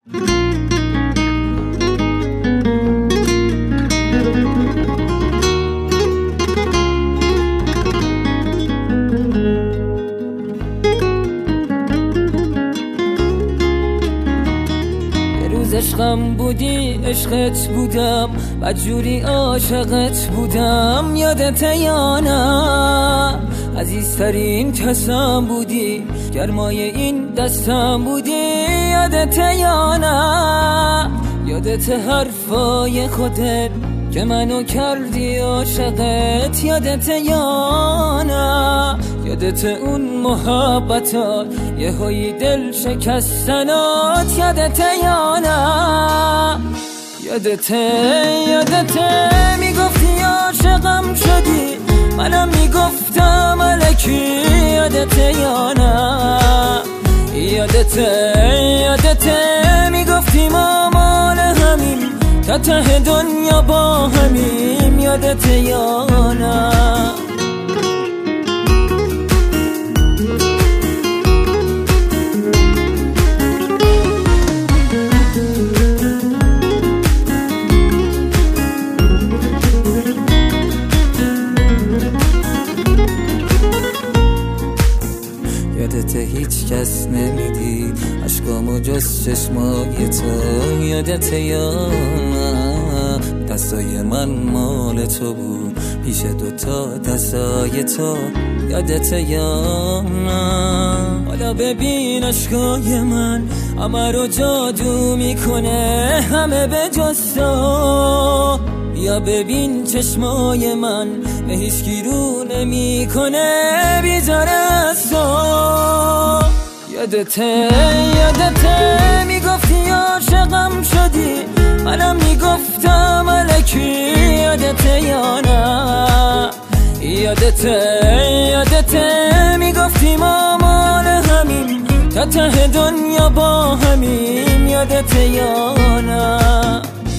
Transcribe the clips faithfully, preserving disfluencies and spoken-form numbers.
عشقم بودی عشقت بودم بدجوری عاشقت بودم یادت یا نه عزیزترین کسم بودی گرمای این دستم بودی یادت یا نه یادت حرفای خودت که منو کردی عاشقت یادت یا نه یادت اون محبتات یه هایی دل شکستنات یادت یا نه یادت یادت میگفتی عاشقم شدی منم میگفتم الکی یادت یا نه یادت یادت میگفتی ما مال همیم تا ته دنیا با همیم یادت یا نه یادت هیچ کس نمیدید عشقامو جز چشمای تو یادت یا نه دستای من مال تو بود پیش دوتا دستای تو یادت یا نه حالا ببین عشقای من همه رو جادو میکنه همه به جز تو یا ببین چشمای من به هیچ کی رو نمیکنه بیزار از تو یادت یادت میگفتی عاشقم شدی منم میگفتم الکی یادت یا نه یادت یادت میگفتی ما مال همیم تا ته دنیا با همیم یادت یا نه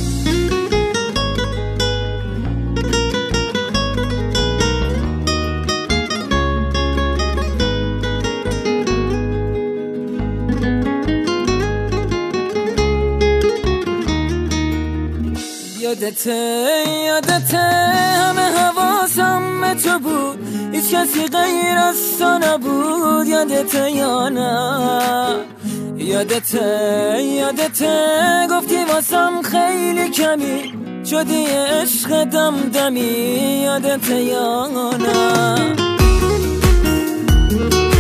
یادت یادت همه حواسم به تو بود هیچ کسی غیر از تو نبود یادت یا نه یادت یادت گفتی واسم خیلی کمی شدی عشق دمدمی یادت یا نه